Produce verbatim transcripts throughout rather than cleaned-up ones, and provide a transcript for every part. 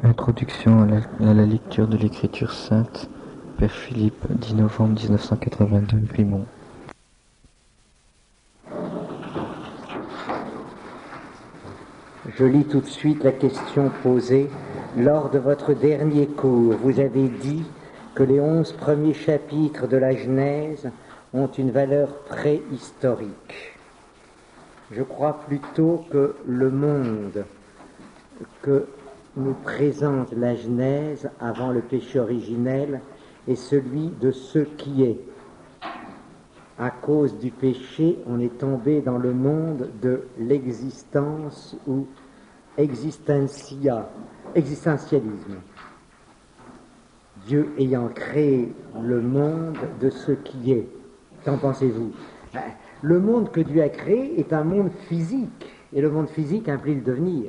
Introduction à la, à la lecture de l'Écriture sainte, Père Philippe, dix novembre mille neuf cent quatre-vingt-deux, Vimont. Je lis tout de suite la question posée. Lors de votre dernier cours, vous avez dit que les onze premiers chapitres de la Genèse ont une valeur préhistorique. Je crois plutôt que le monde que nous présente la Genèse avant le péché originel est celui de ce qui est. À cause du péché, on est tombé dans le monde de l'existence ou existentia, existentialisme. Dieu ayant créé le monde de ce qui est. Qu'en pensez-vous? Le monde que Dieu a créé est un monde physique, et le monde physique implique le devenir.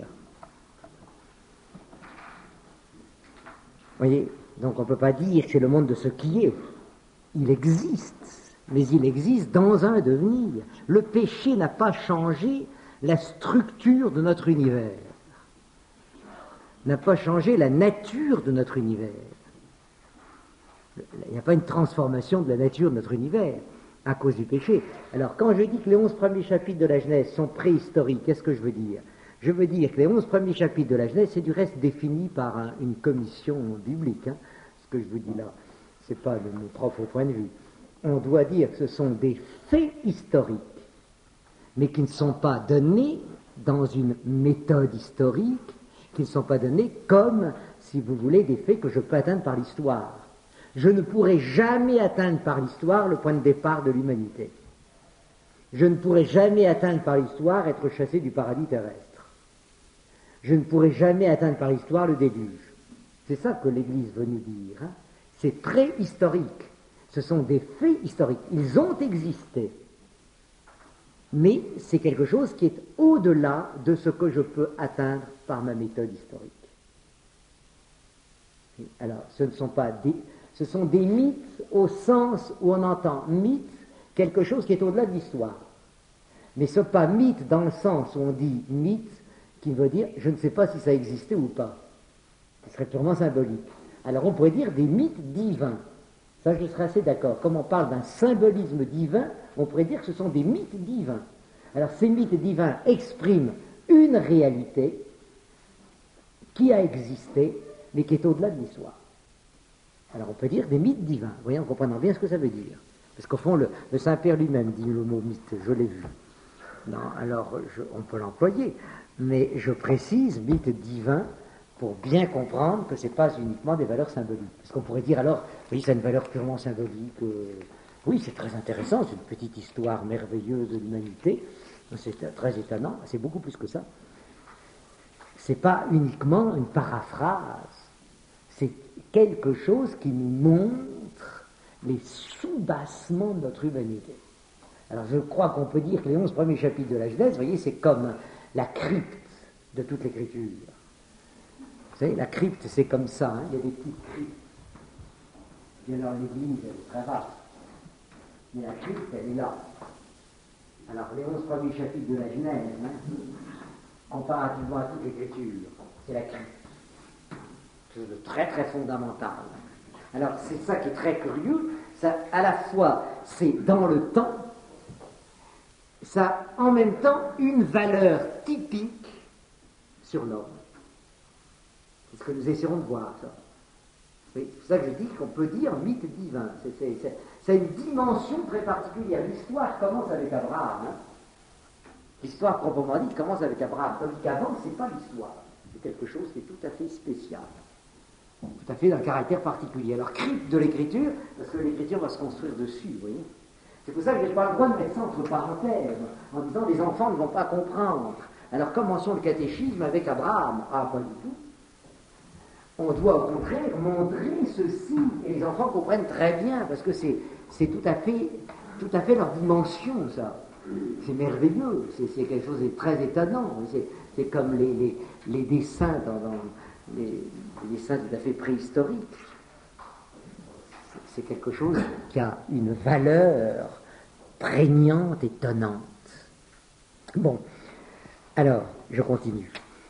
Vous voyez, donc on ne peut pas dire que c'est le monde de ce qui est. Il existe, mais il existe dans un devenir. Le péché n'a pas changé la structure de notre univers, n'a pas changé la nature de notre univers. Il n'y a pas une transformation de la nature de notre univers à cause du péché. Alors quand je dis que les onze premiers chapitres de la Genèse sont préhistoriques, qu'est-ce que je veux dire? Je veux dire que les onze premiers chapitres de la Genèse, c'est du reste défini par un, une commission biblique. Hein. Ce que je vous dis là, ce n'est pas de mon propre point de vue. On doit dire que ce sont des faits historiques, mais qui ne sont pas donnés dans une méthode historique, qui ne sont pas donnés comme, si vous voulez, des faits que je peux atteindre par l'histoire. Je ne pourrai jamais atteindre par l'histoire le point de départ de l'humanité. Je ne pourrai jamais atteindre par l'histoire être chassé du paradis terrestre. Je ne pourrai jamais atteindre par l'histoire le déluge. C'est ça que l'Église veut nous dire. Hein. C'est très historique. Ce sont des faits historiques. Ils ont existé. Mais c'est quelque chose qui est au-delà de ce que je peux atteindre par ma méthode historique. Alors, ce ne sont pas des, ce sont des mythes au sens où on entend mythe, quelque chose qui est au-delà de l'histoire. Mais ce n'est pas mythe dans le sens où on dit mythe, qui veut dire je ne sais pas si ça existait ou pas. Ce serait purement symbolique. Alors on pourrait dire des mythes divins. Ça, je serais assez d'accord. Comme on parle d'un symbolisme divin, on pourrait dire que ce sont des mythes divins. Alors ces mythes divins expriment une réalité qui a existé, mais qui est au-delà de l'histoire. Alors on peut dire des mythes divins, voyez, en comprenant bien ce que ça veut dire. Parce qu'au fond, le, le Saint-Père lui-même dit le mot mythe, je l'ai vu. Non, alors je, on peut l'employer, mais je précise mythe divin pour bien comprendre que ce n'est pas uniquement des valeurs symboliques. Parce qu'on pourrait dire alors, oui, c'est une valeur purement symbolique, euh, oui, c'est très intéressant, c'est une petite histoire merveilleuse de l'humanité, c'est très étonnant, c'est beaucoup plus que ça. C'est pas uniquement une paraphrase, c'est quelque chose qui nous montre les soubassements de notre humanité. Alors je crois qu'on peut dire que les onze premiers chapitres de la Genèse, vous voyez, c'est comme la crypte de toute l'écriture. Vous savez, la crypte, c'est comme ça, hein, il y a des petites cryptes. Et alors l'église, elle est très vaste. Mais la crypte, elle est là. Alors les onze premiers chapitres de la Genèse, hein, comparativement à toute l'écriture, c'est la crypte. Quelque chose de très très fondamental. Alors c'est ça qui est très curieux, ça, à la fois c'est dans le temps, ça a en même temps une valeur typique sur l'homme. C'est ce que nous essaierons de voir, ça. Oui, c'est pour ça que je dis qu'on peut dire mythe divin. C'est, c'est, c'est, c'est une dimension très particulière. L'histoire commence avec Abraham. Hein. L'histoire proprement dite commence avec Abraham. Tandis qu'avant, ce n'est pas l'histoire. C'est quelque chose qui est tout à fait spécial. Tout à fait d'un caractère particulier. Alors, crypte de l'écriture, parce que l'écriture va se construire dessus, vous voyez. C'est pour ça que je n'ai pas le droit de mettre ça entre parenthèses, en disant les enfants ne vont pas comprendre. Alors, commençons le catéchisme avec Abraham. Ah, pas du tout. On doit au contraire montrer ceci, et les enfants comprennent très bien, parce que c'est, c'est tout à fait, tout à fait leur dimension, ça. C'est merveilleux, c'est, c'est quelque chose de très étonnant. C'est, c'est comme les, les, les dessins dans, dans les, les dessins tout à fait préhistoriques. C'est quelque chose qui a une valeur prégnante, étonnante. Bon, alors, je continue.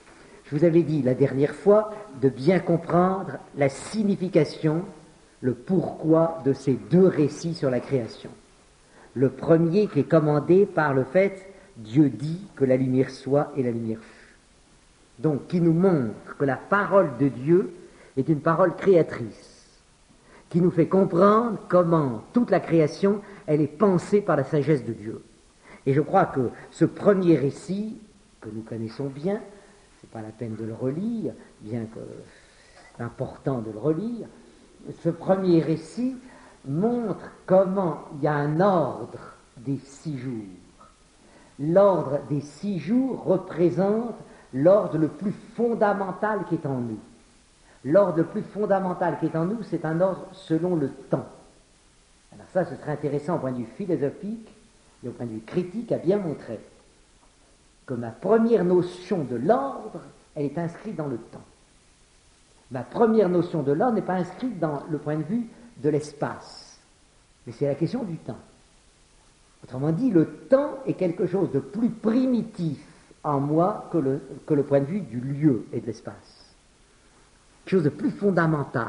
Je vous avais dit la dernière fois de bien comprendre la signification, le pourquoi de ces deux récits sur la création. Le premier qui est commandé par le fait « Dieu dit que la lumière soit et la lumière fut ». Donc, qui nous montre que la parole de Dieu est une parole créatrice, qui nous fait comprendre comment toute la création, elle est pensée par la sagesse de Dieu. Et je crois que ce premier récit, que nous connaissons bien, c'est pas la peine de le relire, bien que c'est important de le relire, ce premier récit montre comment il y a un ordre des six jours. L'ordre des six jours représente l'ordre le plus fondamental qui est en nous. L'ordre le plus fondamental qui est en nous, c'est un ordre selon le temps. Alors ça, ce serait intéressant au point de vue philosophique et au point de vue critique à bien montrer que ma première notion de l'ordre, elle est inscrite dans le temps. Ma première notion de l'ordre n'est pas inscrite dans le point de vue de l'espace, mais c'est la question du temps. Autrement dit, le temps est quelque chose de plus primitif en moi que le, que le point de vue du lieu et de l'espace. Quelque chose de plus fondamental.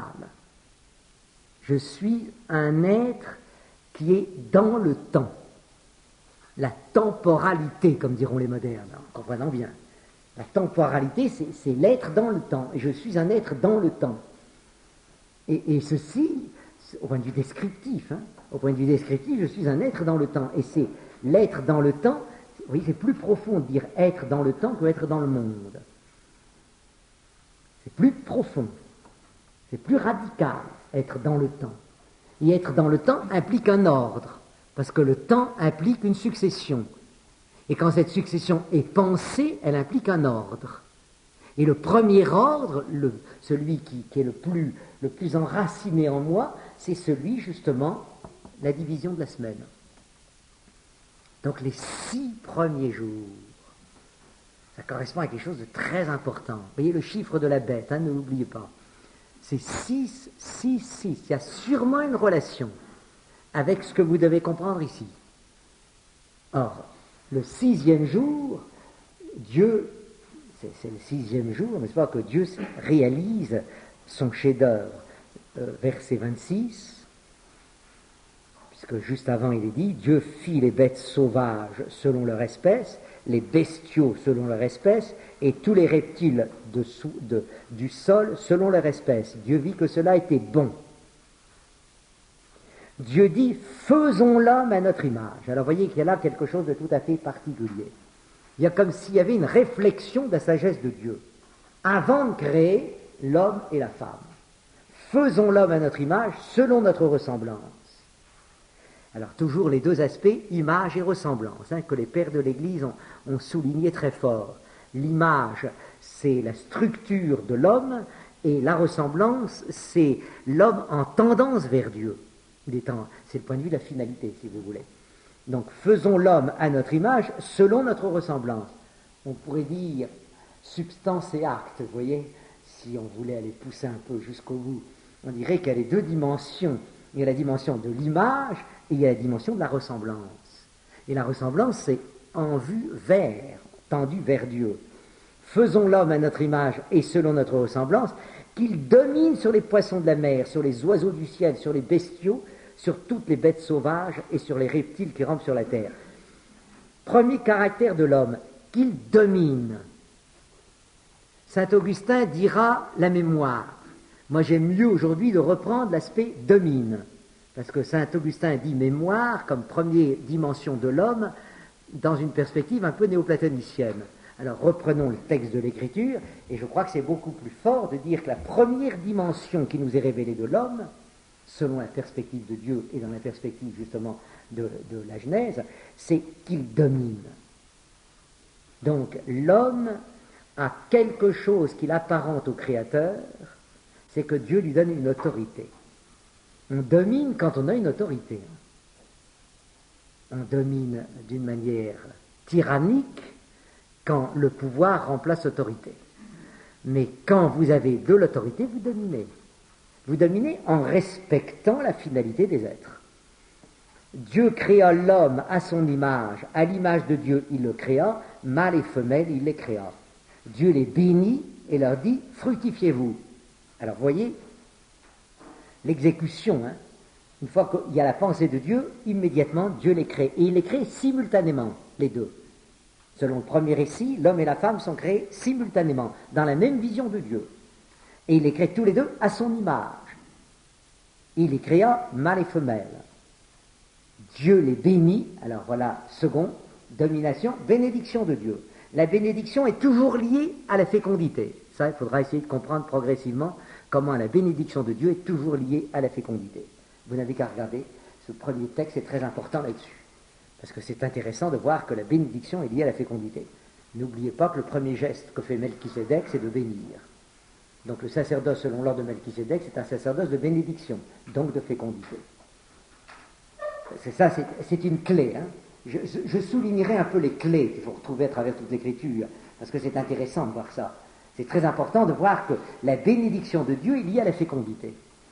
Je suis un être qui est dans le temps. La temporalité, comme diront les modernes, en comprenant bien. La temporalité, c'est, c'est l'être dans le temps. Et je suis un être dans le temps. Et, et ceci, au point de vue descriptif, hein, au point de vue descriptif, je suis un être dans le temps. Et c'est l'être dans le temps, vous voyez, c'est plus profond de dire être dans le temps que être dans le monde. C'est plus profond. C'est plus radical, être dans le temps. Et être dans le temps implique un ordre, parce que le temps implique une succession. Et quand cette succession est pensée, elle implique un ordre. Et le premier ordre, le, celui qui, qui est le plus, le plus enraciné en moi, c'est celui, justement, la division de la semaine. Donc les six premiers jours, ça correspond à quelque chose de très important. Vous voyez le chiffre de la bête, hein, ne l'oubliez pas. C'est six, six, six. Il y a sûrement une relation avec ce que vous devez comprendre ici. Or, le sixième jour, Dieu, c'est, c'est le sixième jour, n'est-ce pas, que Dieu réalise son chef-d'œuvre. Euh, verset vingt-six, puisque juste avant il est dit, Dieu fit les bêtes sauvages selon leur espèce, les bestiaux selon leur espèce, et tous les reptiles de, de, du sol selon leur espèce. Dieu vit que cela était bon. Dieu dit, faisons l'homme à notre image. Alors voyez qu'il y a là quelque chose de tout à fait particulier. Il y a comme s'il y avait une réflexion de la sagesse de Dieu. Avant de créer l'homme et la femme. Faisons l'homme à notre image, selon notre ressemblance. Alors toujours les deux aspects, image et ressemblance, hein, que les pères de l'Église ont, ont souligné très fort. L'image, c'est la structure de l'homme, et la ressemblance, c'est l'homme en tendance vers Dieu. Il est en, c'est le point de vue de la finalité, si vous voulez. Donc, faisons l'homme à notre image, selon notre ressemblance. On pourrait dire substance et acte, vous voyez, si on voulait aller pousser un peu jusqu'au bout. On dirait qu'il y a les deux dimensions. Il y a la dimension de l'image et il y a la dimension de la ressemblance. Et la ressemblance, c'est en vue vers, tendue vers Dieu. Faisons l'homme à notre image et selon notre ressemblance, qu'il domine sur les poissons de la mer, sur les oiseaux du ciel, sur les bestiaux, sur toutes les bêtes sauvages et sur les reptiles qui rampent sur la terre. Premier caractère de l'homme, qu'il domine. Saint Augustin dira la mémoire. Moi, j'aime mieux aujourd'hui de reprendre l'aspect domine, parce que Saint Augustin dit mémoire comme première dimension de l'homme dans une perspective un peu néoplatonicienne. Alors, reprenons le texte de l'Écriture, et je crois que c'est beaucoup plus fort de dire que la première dimension qui nous est révélée de l'homme, selon la perspective de Dieu et dans la perspective justement de, de la Genèse, c'est qu'il domine. Donc, l'homme a quelque chose qu'il apparente au Créateur, c'est que Dieu lui donne une autorité. On domine quand on a une autorité. On domine d'une manière tyrannique quand le pouvoir remplace l'autorité. Mais quand vous avez de l'autorité, vous dominez. Vous dominez en respectant la finalité des êtres. Dieu créa l'homme à son image, à l'image de Dieu il le créa, mâle et femelle il les créa. Dieu les bénit et leur dit « fructifiez-vous ». Alors, voyez, l'exécution, hein, une fois qu'il y a la pensée de Dieu, immédiatement, Dieu les crée. Et il les crée simultanément, les deux. Selon le premier récit, l'homme et la femme sont créés simultanément, dans la même vision de Dieu. Et il les crée tous les deux à son image. Il les créa mâle et femelle. Dieu les bénit, alors voilà, second, domination, bénédiction de Dieu. La bénédiction est toujours liée à la fécondité. Ça, il faudra essayer de comprendre progressivement comment la bénédiction de Dieu est toujours liée à la fécondité. Vous n'avez qu'à regarder, ce premier texte est très important là-dessus. Parce que c'est intéressant de voir que la bénédiction est liée à la fécondité. N'oubliez pas que le premier geste que fait Melchisédek, c'est de bénir. Donc le sacerdoce selon l'ordre de Melchisédek, c'est un sacerdoce de bénédiction, donc de fécondité. C'est ça, c'est, c'est une clé. Hein. Je, je soulignerai un peu les clés qu'il faut retrouver à travers toute l'écriture, parce que c'est intéressant de voir ça. C'est très important de voir que la bénédiction de Dieu est liée à la fécondité.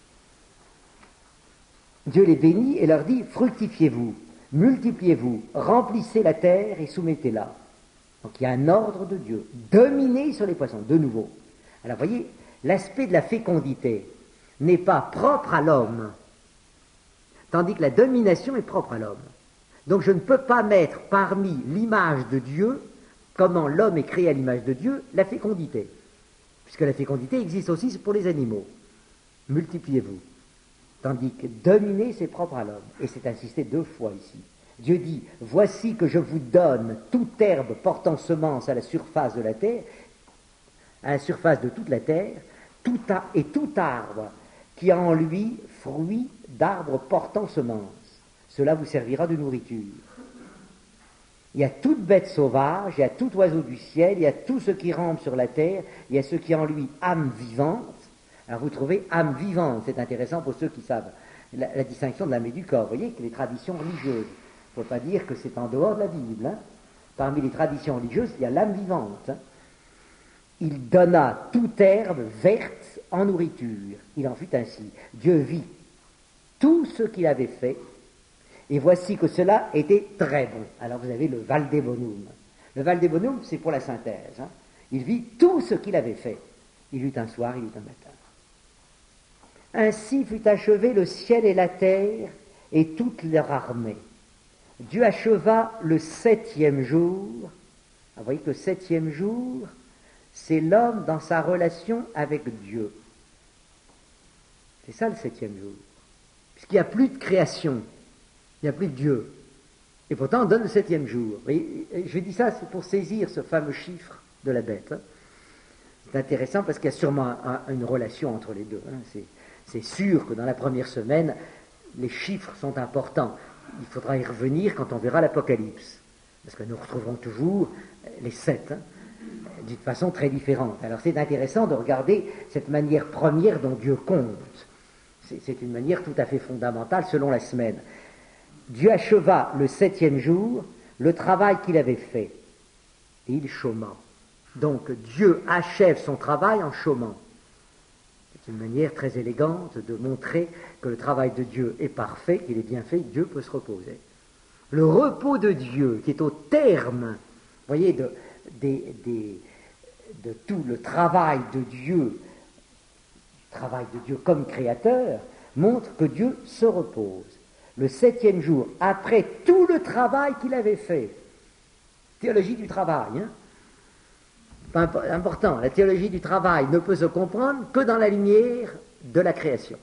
Dieu les bénit et leur dit « fructifiez-vous, multipliez-vous, remplissez la terre et soumettez-la ». Donc il y a un ordre de Dieu. Dominez sur les poissons, de nouveau. Alors voyez, l'aspect de la fécondité n'est pas propre à l'homme, tandis que la domination est propre à l'homme. Donc je ne peux pas mettre parmi l'image de Dieu, comment l'homme est créé à l'image de Dieu, la fécondité. Puisque la fécondité existe aussi pour les animaux. Multipliez-vous. Tandis que dominer, c'est propre à l'homme. Et c'est insisté deux fois ici. Dieu dit, voici que je vous donne toute herbe portant semence à la surface de la terre, à la surface de toute la terre, tout a, et tout arbre qui a en lui fruit d'arbres portant semence. Cela vous servira de nourriture. Il y a toute bête sauvage, il y a tout oiseau du ciel, il y a tout ce qui rampe sur la terre, il y a ce qui a en lui âme vivante. Alors vous trouvez âme vivante, c'est intéressant pour ceux qui savent la, la distinction de l'âme et du corps. Vous voyez que les traditions religieuses, il ne faut pas dire que c'est en dehors de la Bible. Hein. Parmi les traditions religieuses, il y a l'âme vivante. Hein. Il donna toute herbe verte en nourriture. Il en fut ainsi. Dieu vit tout ce qu'il avait fait, et voici que cela était très bon. Alors vous avez le Valdebonum. Le Valdebonum, c'est pour la synthèse. Hein. Il vit tout ce qu'il avait fait. Il eut un soir, il eut un matin. Ainsi fut achevé le ciel et la terre et toute leur armée. Dieu acheva le septième jour. Vous voyez que le septième jour, c'est l'homme dans sa relation avec Dieu. C'est ça le septième jour. Puisqu'il n'y a plus de création, il n'y a plus de Dieu. Et pourtant, on donne le septième jour. Et je dis ça, c'est pour saisir ce fameux chiffre de la bête. C'est intéressant parce qu'il y a sûrement un, une relation entre les deux. Hein. C'est, c'est sûr que dans la première semaine, les chiffres sont importants. Il faudra y revenir quand on verra l'Apocalypse. Parce que nous retrouverons toujours les sept, hein, d'une façon très différente. Alors c'est intéressant de regarder cette manière première dont Dieu compte. C'est, c'est une manière tout à fait fondamentale selon la semaine. Dieu acheva le septième jour le travail qu'il avait fait. Et il chôma. Donc Dieu achève son travail en chômant. C'est une manière très élégante de montrer que le travail de Dieu est parfait, qu'il est bien fait, Dieu peut se reposer. Le repos de Dieu, qui est au terme, vous voyez, de, de, de, de tout le travail de Dieu, le travail de Dieu comme créateur, montre que Dieu se repose. Le septième jour, après tout le travail qu'il avait fait. Théologie du travail, hein. Pas important, la théologie du travail ne peut se comprendre que dans la lumière de la création.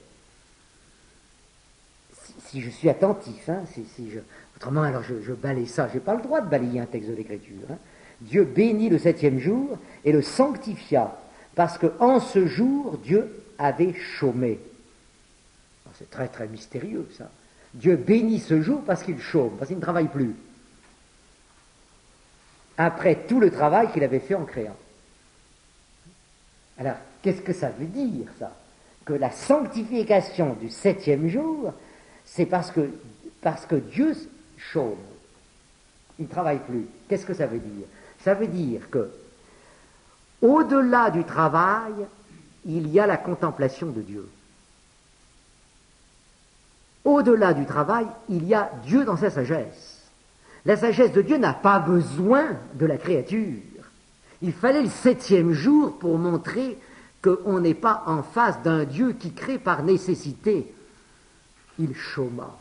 Si, si je suis attentif, hein, si, si je, autrement alors je, je balaye ça, je n'ai pas le droit de balayer un texte de l'Écriture. Hein. Dieu bénit le septième jour et le sanctifia, parce qu'en ce jour, Dieu avait chômé. Alors, c'est très très mystérieux ça. Dieu bénit ce jour parce qu'il chôme, parce qu'il ne travaille plus. Après tout le travail qu'il avait fait en créant. Alors, qu'est-ce que ça veut dire, ça? Que la sanctification du septième jour, c'est parce que, parce que Dieu chôme. Il ne travaille plus. Qu'est-ce que ça veut dire? Ça veut dire que, au-delà du travail, il y a la contemplation de Dieu. Au-delà du travail, il y a Dieu dans sa sagesse. La sagesse de Dieu n'a pas besoin de la créature. Il fallait le septième jour pour montrer qu'on n'est pas en face d'un Dieu qui crée par nécessité. Il chôma.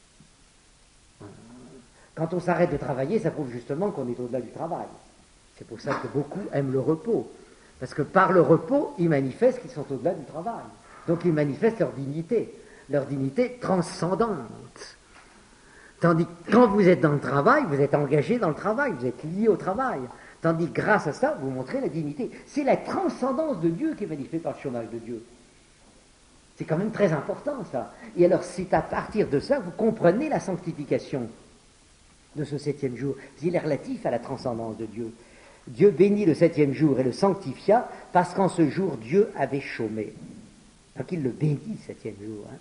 Quand on s'arrête de travailler, ça prouve justement qu'on est au-delà du travail. C'est pour ça que beaucoup aiment le repos. Parce que par le repos, ils manifestent qu'ils sont au-delà du travail. Donc ils manifestent leur dignité, leur dignité transcendante. Tandis que quand vous êtes dans le travail, vous êtes engagé dans le travail, vous êtes lié au travail. Tandis que grâce à ça, vous montrez la dignité. C'est la transcendance de Dieu qui est manifestée par le chômage de Dieu. C'est quand même très important, ça. Et alors, c'est à partir de ça que vous comprenez la sanctification de ce septième jour. Il est relatif à la transcendance de Dieu. Dieu bénit le septième jour et le sanctifia parce qu'en ce jour, Dieu avait chômé. Donc il le bénit le septième jour. Hein.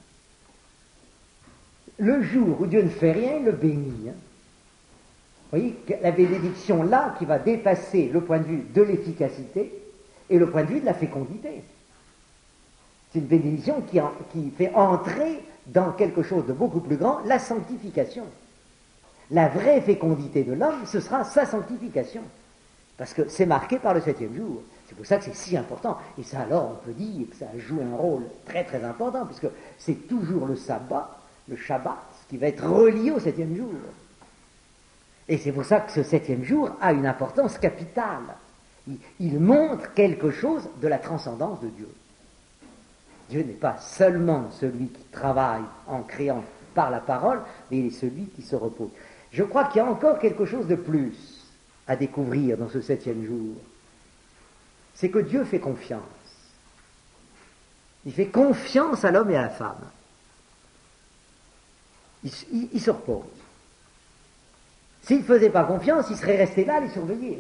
Le jour où Dieu ne fait rien, il le bénit. Hein. Vous voyez, la bénédiction là qui va dépasser le point de vue de l'efficacité et le point de vue de la fécondité. C'est une bénédiction qui, en, qui fait entrer dans quelque chose de beaucoup plus grand, la sanctification. La vraie fécondité de l'homme, ce sera sa sanctification. Parce que c'est marqué par le septième jour. C'est pour ça que c'est si important. Et ça, alors, on peut dire que ça joue un rôle très très important, puisque c'est toujours le sabbat, le Shabbat, qui va être relié au septième jour. Et c'est pour ça que ce septième jour a une importance capitale. Il, il montre quelque chose de la transcendance de Dieu. Dieu n'est pas seulement celui qui travaille en créant par la parole, mais il est celui qui se repose. Je crois qu'il y a encore quelque chose de plus à découvrir dans ce septième jour. C'est que Dieu fait confiance. Il fait confiance à l'homme et à la femme. Il, il, il se repose. S'il ne faisait pas confiance, il serait resté là à les surveiller.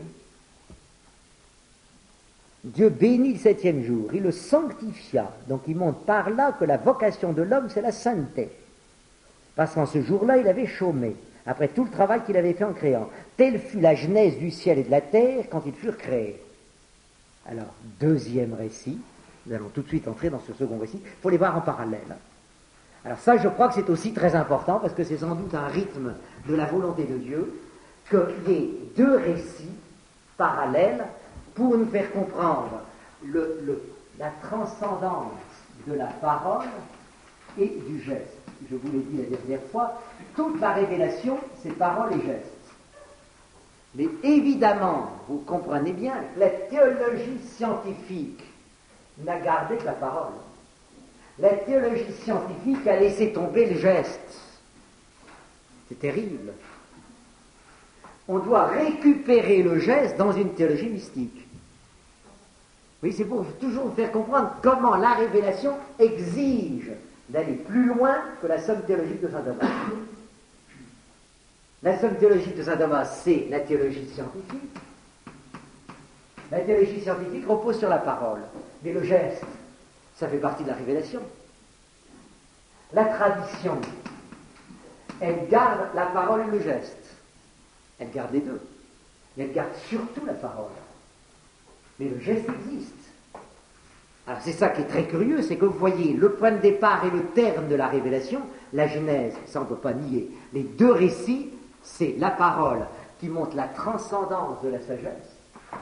Dieu bénit le septième jour, il le sanctifia. Donc il montre par là que la vocation de l'homme, c'est la sainteté. Parce qu'en ce jour-là, il avait chômé, après tout le travail qu'il avait fait en créant. Telle fut la genèse du ciel et de la terre quand ils furent créés. Alors, deuxième récit, nous allons tout de suite entrer dans ce second récit, il faut les voir en parallèle. Alors ça, je crois que c'est aussi très important, parce que c'est sans doute un rythme de la volonté de Dieu, qu'il y ait deux récits parallèles pour nous faire comprendre le, le, la transcendance de la parole et du geste. Je vous l'ai dit la dernière fois, toute la révélation, c'est parole et geste. Mais évidemment, vous comprenez bien, la théologie scientifique n'a gardé que la parole. La théologie scientifique a laissé tomber le geste. C'est terrible. On doit récupérer le geste dans une théologie mystique. Oui, c'est pour toujours vous faire comprendre comment la révélation exige d'aller plus loin que la somme théologique de saint Thomas. La somme théologique de saint Thomas, c'est la théologie scientifique. La théologie scientifique repose sur la parole. Mais le geste, ça fait partie de la révélation. La tradition, elle garde la parole et le geste. Elle garde les deux. Mais elle garde surtout la parole. Mais le geste existe. Alors c'est ça qui est très curieux, c'est que vous voyez le point de départ et le terme de la révélation, la Genèse, ça on ne peut pas nier. Les deux récits, c'est la parole qui montre la transcendance de la sagesse.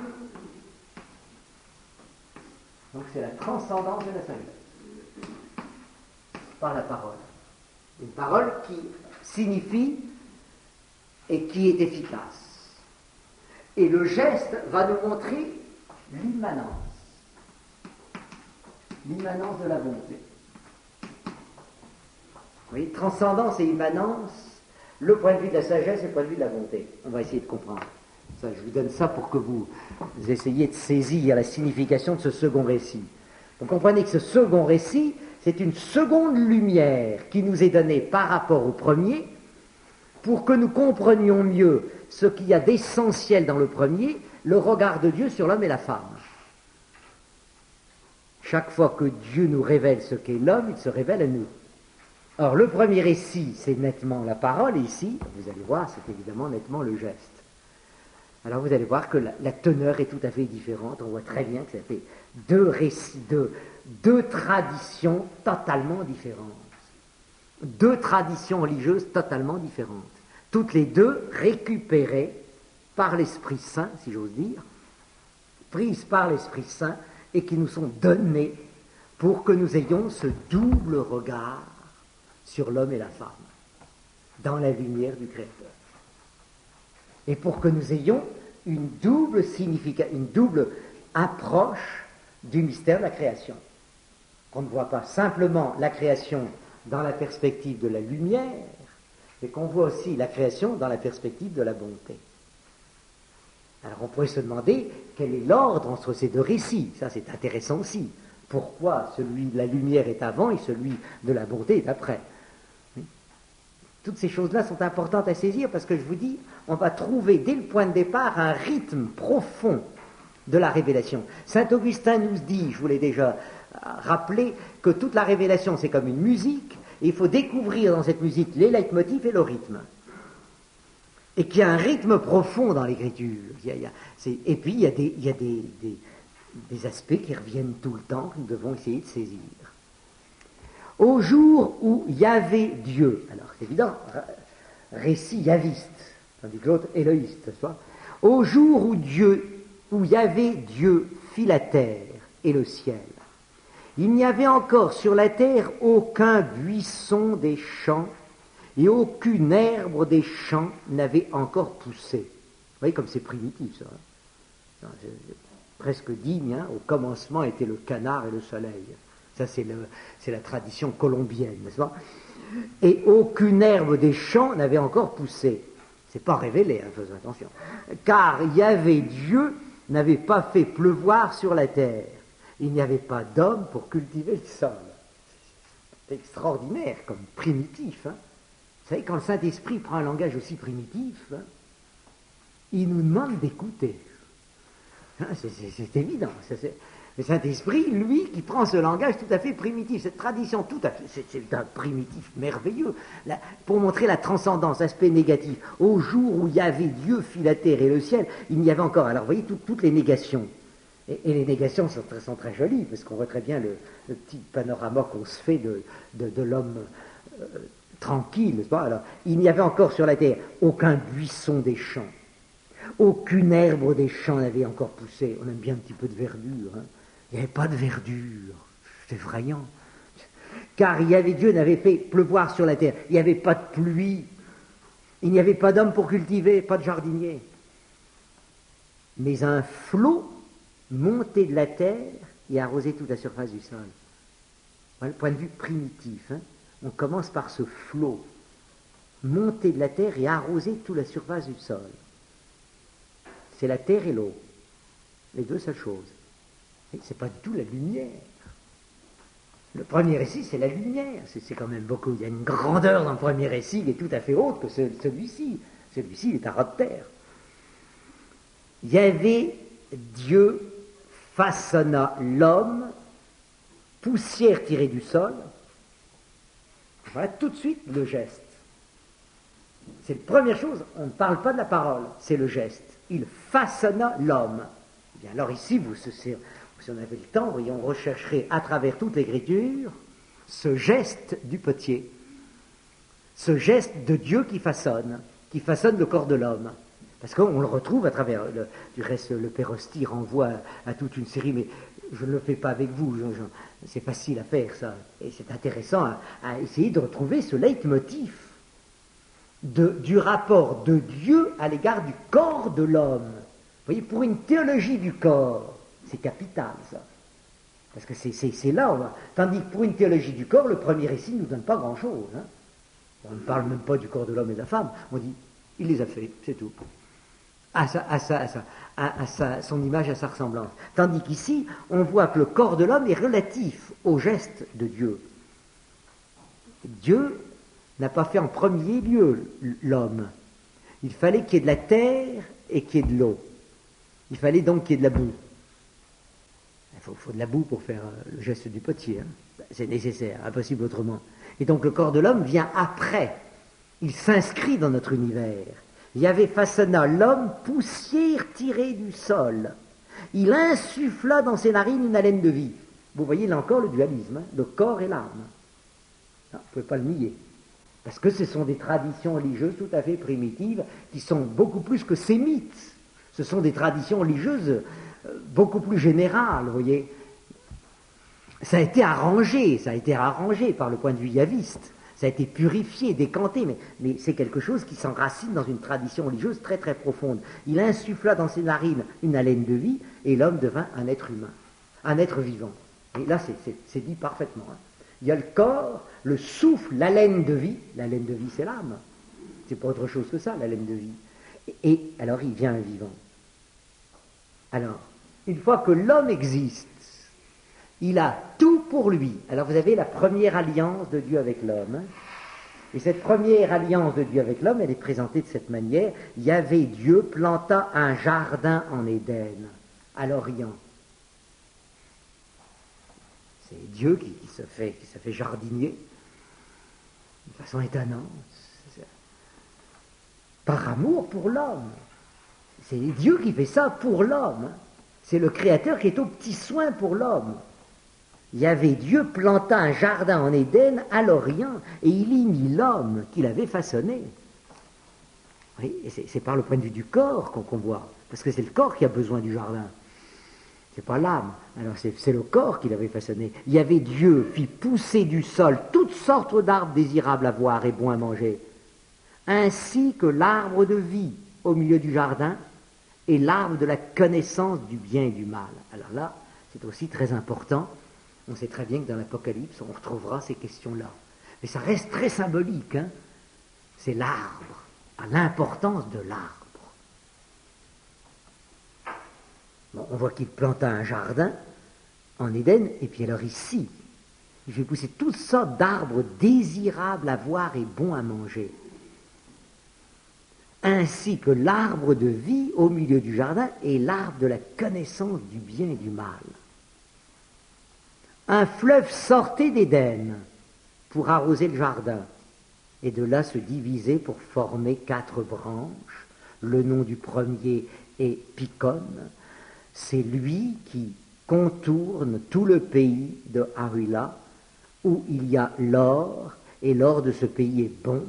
Donc c'est la transcendance de la sagesse. Par la parole. Une parole qui signifie et qui est efficace. Et le geste va nous montrer l'immanence. L'immanence de la bonté. Vous voyez, transcendance et immanence, le point de vue de la sagesse et le point de vue de la bonté. On va essayer de comprendre. Ça, je vous donne ça pour que vous, vous essayiez de saisir la signification de ce second récit. Vous comprenez que ce second récit, c'est une seconde lumière qui nous est donnée par rapport au premier, pour que nous comprenions mieux ce qu'il y a d'essentiel dans le premier, le regard de Dieu sur l'homme et la femme. Chaque fois que Dieu nous révèle ce qu'est l'homme, il se révèle à nous. Or, le premier récit, c'est nettement la parole, et ici, vous allez voir, c'est évidemment nettement le geste. Alors vous allez voir que la, la teneur est tout à fait différente, on voit très bien que ça fait deux récits, deux, deux traditions totalement différentes. Deux traditions religieuses totalement différentes. Toutes les deux récupérées par l'Esprit Saint, si j'ose dire, prises par l'Esprit Saint et qui nous sont données pour que nous ayons ce double regard sur l'homme et la femme, dans la lumière du Créateur. Et pour que nous ayons une double signification, une double approche du mystère de la création. Qu'on ne voit pas simplement la création dans la perspective de la lumière, mais qu'on voit aussi la création dans la perspective de la bonté. Alors on pourrait se demander quel est l'ordre entre ces deux récits. Ça c'est intéressant aussi. Pourquoi celui de la lumière est avant et celui de la bonté est après? Toutes ces choses-là sont importantes à saisir parce que je vous dis, on va trouver dès le point de départ un rythme profond de la révélation. Saint Augustin nous dit, je vous l'ai déjà rappelé, que toute la révélation c'est comme une musique et il faut découvrir dans cette musique les leitmotifs et le rythme. Et qu'il y a un rythme profond dans l'écriture. Il y a, il y a, c'est, et puis il y a, des, il y a des, des, des aspects qui reviennent tout le temps que nous devons essayer de saisir. Au jour où il y avait Dieu, alors c'est évident, récit yaviste, tandis que l'autre éloïste, soit. Au jour où Dieu, où il y avait Dieu fit la terre et le ciel, il n'y avait encore sur la terre aucun buisson des champs et aucune herbe des champs n'avait encore poussé. Vous voyez comme c'est primitif ça. Hein, c'est presque digne, hein, au commencement était le canard et le soleil. Ça, c'est, le, c'est la tradition colombienne, n'est-ce pas? Et aucune herbe des champs n'avait encore poussé. C'est pas révélé, hein, faisons attention. Car Yahvé Dieu n'avait pas fait pleuvoir sur la terre. Il n'y avait pas d'homme pour cultiver le sol. C'est extraordinaire, comme primitif. Hein. Vous savez, quand le Saint-Esprit prend un langage aussi primitif, hein, il nous demande d'écouter. Hein, c'est, c'est, c'est évident. Ça, c'est... Le Saint-Esprit, lui, qui prend ce langage tout à fait primitif, cette tradition tout à fait, c'est, c'est un primitif merveilleux, là, pour montrer la transcendance, aspect négatif. Au jour où il y avait Dieu fit la terre et le ciel, il n'y avait encore, alors vous voyez, tout, toutes les négations. Et, et les négations sont très, sont très jolies, parce qu'on voit très bien le, le petit panorama qu'on se fait de, de, de l'homme euh, tranquille, n'est-ce pas? Alors, il n'y avait encore sur la terre aucun buisson des champs, aucune herbe des champs n'avait encore poussé. On aime bien un petit peu de verdure, hein. Il n'y avait pas de verdure, c'est effrayant. Car il y avait Dieu n'avait fait pleuvoir sur la terre, il n'y avait pas de pluie, il n'y avait pas d'homme pour cultiver, pas de jardinier. Mais un flot montait de la terre et arrosait toute la surface du sol. Voilà le point de vue primitif. Hein. On commence par ce flot, monter de la terre et arroser toute la surface du sol. C'est la terre et l'eau, les deux seules choses. C'est pas du tout la lumière. Le premier récit, c'est la lumière. C'est, c'est quand même beaucoup. Il y a une grandeur dans le premier récit qui est tout à fait autre que ce, celui-ci. Celui-ci, il est à ras de terre. Il y avait Dieu façonna l'homme, poussière tirée du sol. Voilà tout de suite le geste. C'est la première chose. On ne parle pas de la parole, c'est le geste. Il façonna l'homme. Bien, alors ici, vous, c'est, si on avait le temps, voyez, on rechercherait à travers toute l'écriture ce geste du potier, ce geste de Dieu qui façonne, qui façonne le corps de l'homme. Parce qu'on le retrouve à travers, le, du reste, le Père Hostie renvoie à, à toute une série, mais je ne le fais pas avec vous, je, je, c'est facile à faire ça, et c'est intéressant à, à essayer de retrouver ce leitmotiv de, du rapport de Dieu à l'égard du corps de l'homme. Vous voyez, pour une théologie du corps, c'est capital, ça. Parce que c'est, c'est, c'est là, on va... tandis que pour une théologie du corps, le premier récit ne nous donne pas grand-chose. Hein. On ne parle même pas du corps de l'homme et de la femme. On dit, il les a fait, c'est tout. À, sa, à, sa, à, sa, à, à sa, son image, à sa ressemblance. Tandis qu'ici, on voit que le corps de l'homme est relatif au geste de Dieu. Dieu n'a pas fait en premier lieu l'homme. Il fallait qu'il y ait de la terre et qu'il y ait de l'eau. Il fallait donc qu'il y ait de la boue. Il faut, faut de la boue pour faire le geste du potier. Hein. C'est nécessaire, impossible autrement. Et donc le corps de l'homme vient après. Il s'inscrit dans notre univers. Yahvé façonna l'homme poussière tirée du sol. Il insuffla dans ses narines une haleine de vie. Vous voyez là encore le dualisme, hein, le corps et l'âme. Non, vous ne pouvez pas le nier. Parce que ce sont des traditions religieuses tout à fait primitives qui sont beaucoup plus que sémites. Ce sont des traditions religieuses beaucoup plus général, vous voyez. Ça a été arrangé, ça a été arrangé par le point de vue yaviste. Ça a été purifié, décanté, mais, mais c'est quelque chose qui s'enracine dans une tradition religieuse très très profonde. Il insuffla dans ses narines une haleine de vie, et l'homme devint un être humain, un être vivant. Et là, c'est, c'est, c'est dit parfaitement. Hein. Il y a le corps, le souffle, l'haleine de vie. L'haleine de vie, c'est l'âme. C'est pas autre chose que ça, l'haleine de vie. Et, et alors, il vient un vivant. Alors, une fois que l'homme existe, il a tout pour lui. Alors vous avez la première alliance de Dieu avec l'homme. Hein. Et cette première alliance de Dieu avec l'homme, elle est présentée de cette manière. Yahvé Dieu planta un jardin en Éden, à l'Orient. C'est Dieu qui, qui, se fait, qui se fait jardinier, de façon étonnante, par amour pour l'homme. C'est Dieu qui fait ça pour l'homme. Hein. C'est le Créateur qui est au petit soin pour l'homme. Il y avait Dieu planta un jardin en Éden à l'Orient et il y mit l'homme qu'il avait façonné. Oui, et c'est, c'est par le point de vue du corps qu'on, qu'on voit, parce que c'est le corps qui a besoin du jardin. C'est pas l'âme. Alors c'est, c'est le corps qu'il avait façonné. Il y avait Dieu fit pousser du sol toutes sortes d'arbres désirables à voir et bons à manger, ainsi que l'arbre de vie au milieu du jardin et l'arbre de la connaissance du bien et du mal. Alors là, c'est aussi très important. On sait très bien que dans l'Apocalypse, on retrouvera ces questions-là. Mais ça reste très symbolique. Hein. C'est l'arbre, à l'importance de l'arbre. Bon, on voit qu'il planta un jardin en Éden, et puis alors ici, il fait pousser toutes sortes d'arbres désirables à voir et bons à manger, ainsi que l'arbre de vie au milieu du jardin et l'arbre de la connaissance du bien et du mal. Un fleuve sortait d'Éden pour arroser le jardin, et de là se diviser pour former quatre branches. Le nom du premier est Picon. C'est lui qui contourne tout le pays de Havilah, où il y a l'or, et l'or de ce pays est bon.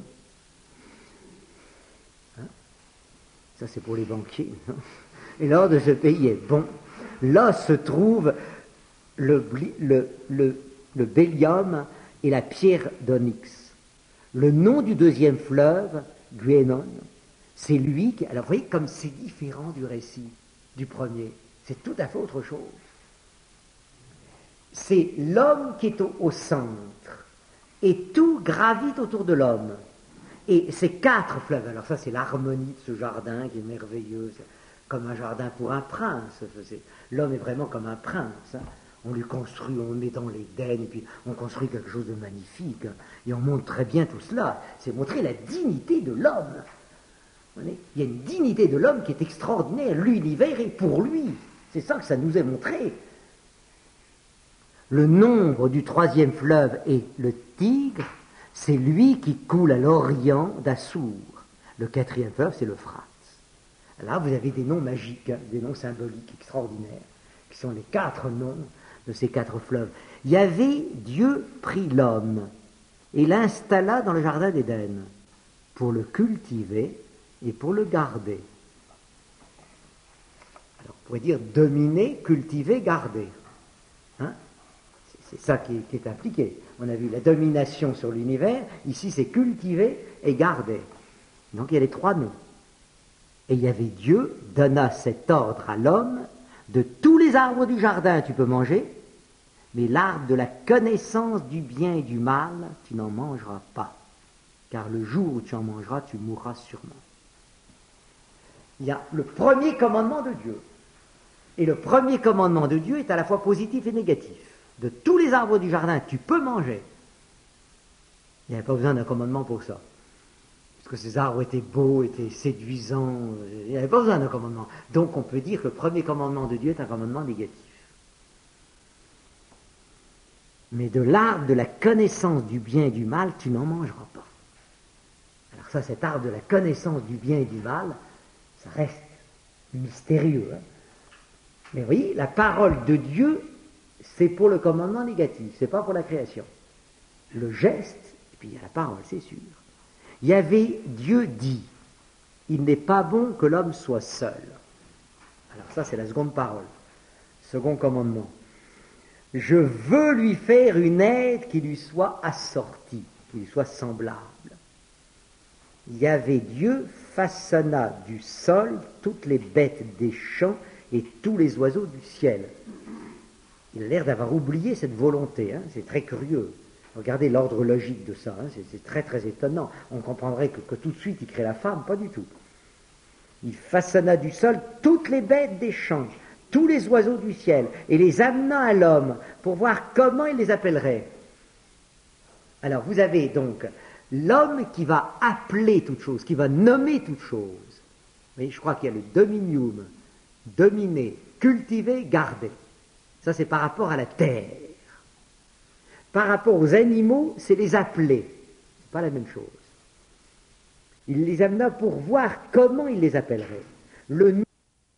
Hein? Ça c'est pour les banquiers, non? Et l'or de ce pays est bon. Là se trouve Le, le, le, le bélium et la pierre d'onyx. Le nom du deuxième fleuve, Guénon, c'est lui qui... Alors vous voyez comme c'est différent du récit du premier. C'est tout à fait autre chose. C'est l'homme qui est au, au centre. Et tout gravite autour de l'homme. Et ces quatre fleuves, alors ça c'est l'harmonie de ce jardin qui est merveilleux. C'est comme un jardin pour un prince. C'est, l'homme est vraiment comme un prince. Hein. On lui construit, on le met dans l'Éden, et puis on construit quelque chose de magnifique. Et on montre très bien tout cela. C'est montrer la dignité de l'homme. Il y a une dignité de l'homme qui est extraordinaire. L'univers est pour lui. C'est ça que ça nous est montré. Le nombre du troisième fleuve est le Tigre. C'est lui qui coule à l'orient d'Assour. Le quatrième fleuve, c'est l'Euphrate. Là, vous avez des noms magiques, hein, des noms symboliques extraordinaires, qui sont les quatre noms de ces quatre fleuves. Yahvé, Dieu prit l'homme et l'installa dans le jardin d'Éden pour le cultiver et pour le garder. Alors, on pourrait dire dominer, cultiver, garder. Hein? C'est, c'est ça qui est, qui est impliqué. On a vu la domination sur l'univers, ici c'est cultiver et garder. Donc il y a les trois noms. Et Yahvé, Dieu donna cet ordre à l'homme: de tous les arbres du jardin tu peux manger, mais l'arbre de la connaissance du bien et du mal, tu n'en mangeras pas, car le jour où tu en mangeras, tu mourras sûrement. Il y a le premier commandement de Dieu. Et le premier commandement de Dieu est à la fois positif et négatif. De tous les arbres du jardin, tu peux manger. Il n'y avait pas besoin d'un commandement pour ça. Parce que ces arbres étaient beaux, étaient séduisants. Il n'y avait pas besoin d'un commandement. Donc on peut dire que le premier commandement de Dieu est un commandement négatif. Mais de l'arbre de la connaissance du bien et du mal, tu n'en mangeras pas. Alors ça, cet arbre de la connaissance du bien et du mal, ça reste mystérieux. Hein. Mais vous voyez, la parole de Dieu, c'est pour le commandement négatif, c'est pas pour la création. Le geste, et puis il y a la parole, c'est sûr. Il y avait Dieu dit, il n'est pas bon que l'homme soit seul. Alors ça, c'est la seconde parole. Second commandement. Je veux lui faire une aide qui lui soit assortie, qui lui soit semblable. Yahvé Dieu façonna du sol toutes les bêtes des champs et tous les oiseaux du ciel. Il a l'air d'avoir oublié cette volonté, hein, c'est très curieux. Regardez l'ordre logique de ça, hein, c'est, c'est très très étonnant. On comprendrait que, que tout de suite il crée la femme, pas du tout. Il façonna du sol toutes les bêtes des champs, tous les oiseaux du ciel, et les amena à l'homme pour voir comment il les appellerait. Alors vous avez donc l'homme qui va appeler toute chose, qui va nommer toute chose. Mais je crois qu'il y a le dominium, dominer, cultiver, garder. Ça c'est par rapport à la terre. Par rapport aux animaux, c'est les appeler. C'est pas la même chose. Il les amena pour voir comment il les appellerait. Le nom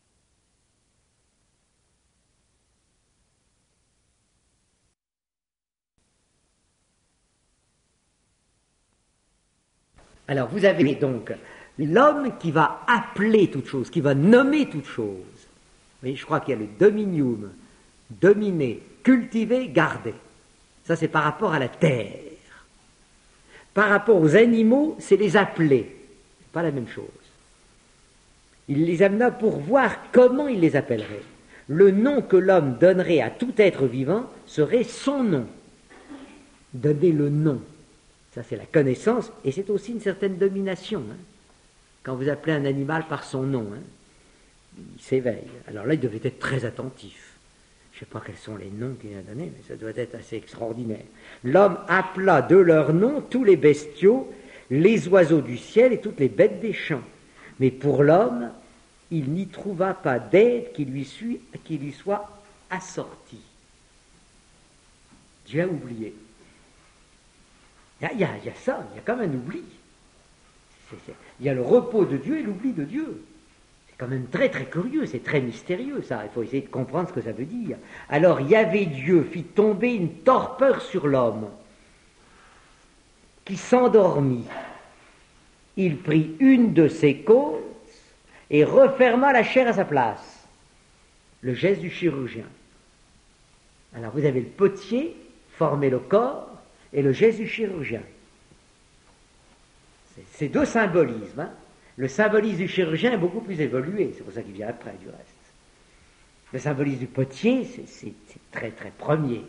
Alors vous avez donc l'homme qui va appeler toute chose, qui va nommer toute chose. Oui, je crois qu'il y a le dominium, dominer, cultiver, garder. Ça c'est par rapport à la terre. Par rapport aux animaux, c'est les appeler. C'est pas la même chose. Il les amena pour voir comment il les appellerait. Le nom que l'homme donnerait à tout être vivant serait son nom. Donner le nom. Ça, c'est la connaissance, et c'est aussi une certaine domination. Hein. Quand vous appelez un animal par son nom, hein, il s'éveille. Alors là, il devait être très attentif. Je ne sais pas quels sont les noms qu'il a donnés, mais ça doit être assez extraordinaire. L'homme appela de leur nom tous les bestiaux, les oiseaux du ciel et toutes les bêtes des champs. Mais pour l'homme, il n'y trouva pas d'aide qui lui, suit, qui lui soit assortie. Dieu a oublié. Il y, a, il, y a, il y a ça, il y a comme un oubli. C'est, c'est, il y a le repos de Dieu et l'oubli de Dieu. C'est quand même très très curieux, c'est très mystérieux ça, il faut essayer de comprendre ce que ça veut dire. Alors Yahvé Dieu fit tomber une torpeur sur l'homme, qui s'endormit. Il prit une de ses côtes et referma la chair à sa place. Le geste du chirurgien. Alors vous avez le potier, former le corps, et le geste du chirurgien. C'est, c'est deux symbolismes. Hein. Le symbolisme du chirurgien est beaucoup plus évolué, c'est pour ça qu'il vient après du reste. Le symbolisme du potier, c'est, c'est, c'est très très premier.